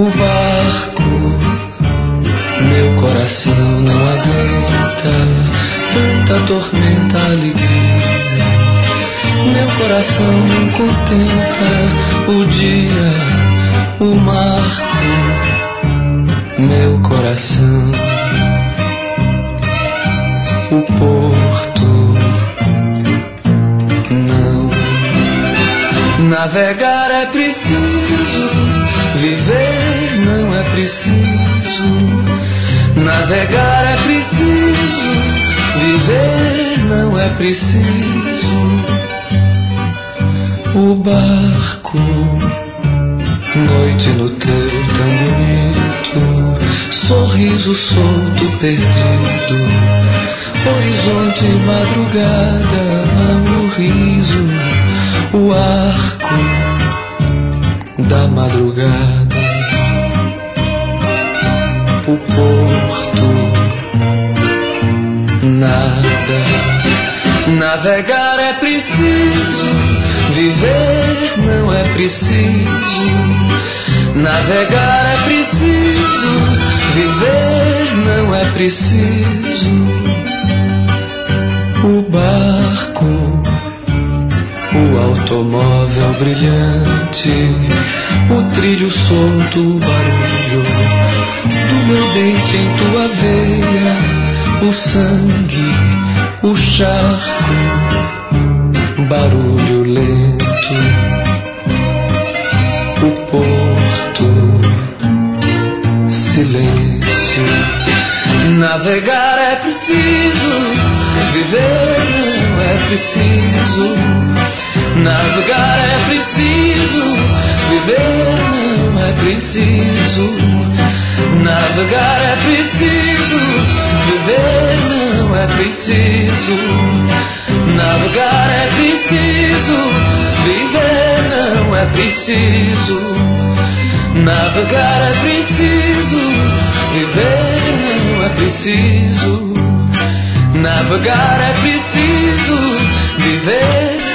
O barco, meu coração não aguenta tanta tormenta, alegria. Meu coração não contenta o dia, o marco. Meu coração, o porto. Não. Navegar é preciso, viver não é preciso. Navegar é preciso, viver não é preciso. O barco, noite no teu tão bonito, sorriso solto perdido, horizonte madrugada, o riso, o arco da madrugada, o porto, nada. Navegar é preciso, viver não é preciso. Navegar é preciso, viver não é preciso. O barco, o automóvel brilhante, o trilho solto, o barulho do meu dente em tua veia, o sangue, o charco, barulho lento, o porto, silêncio. Navegar é preciso, viver não é preciso. Navegar é preciso, viver não é preciso. Navegar é preciso, viver não é preciso. Navegar é preciso, viver não é preciso. Navegar é preciso, viver não é preciso. Navegar é preciso, viver